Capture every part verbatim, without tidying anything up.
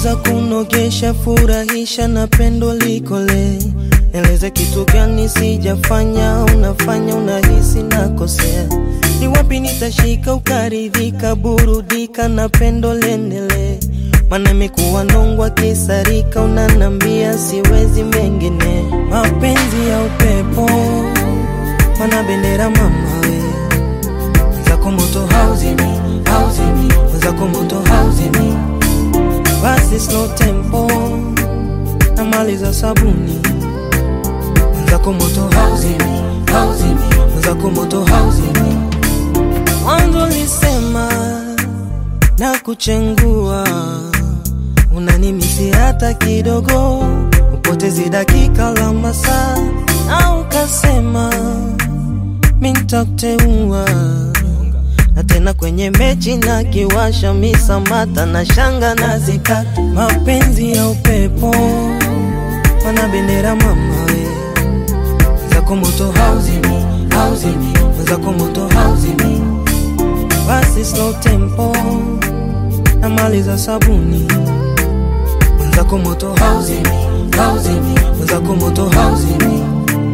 Naweza kunogesha, furahisha na pendo likole. Eleze kitu gani sijafanya, unafanya unahisi nakosea. Ni wapi nitashika ukaridhika, burudika na pendo lendele. Mana mekuwa nongwa kisarika, unanambia siwezi mengine. Mapenzi ya upepo, mana bendera mama we. Zako moto hauzimi, hauzimi, zako moto hauzimi. Basi slow tempo, na mali za sabuni. Zako moto hauzimi, hauzimi, zako moto hauzimi. Mwanzo lisema na kuchengua, unanimisi hata kidogo, upotezi dakika la masaa. Na ukasema mintakuteua, na tena kwenye mechi na kiwasha misamata na shanga na zikata. Mapenzi ya upepo, mana bendera mama we. Zako moto hauzimi, hauzimi, zako moto hauzimi. Basi slow tempo, na mali za sabuni. Zako moto hauzimi, hauzimi, zako moto hauzimi.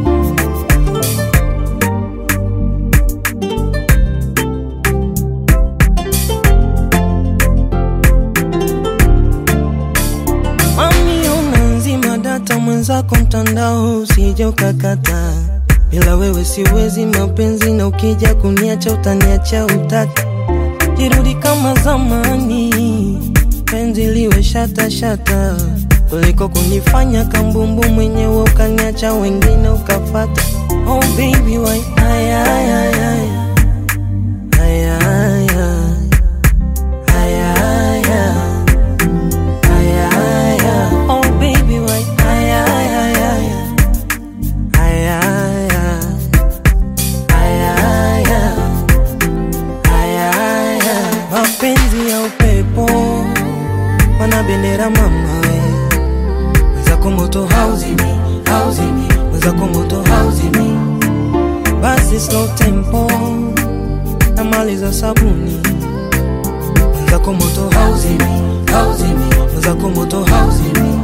Data mwenzako mtandao usije ukakata. Bila wewe siwezi mapenzi, na ukija kuniacha utaniacha utata. Jirudi kama zamani, penzi liwe shata shata, kuliko kunifanya kambumbu mwenyewe ukaniacha wengine ukafata. Oh baby why ay ay ay ay ay ay ay ay ay ay. Oh baby why ay ay ay ay ay ay ay ay. Mapenzi ya upepo, mana bendera mama we. Zako moto hauzimi, hauzimi, zako moto hauzimi. Basi slow tempo, na mali za sabuni. Zako moto hauzimi, hauzimi, zako moto hauzimi.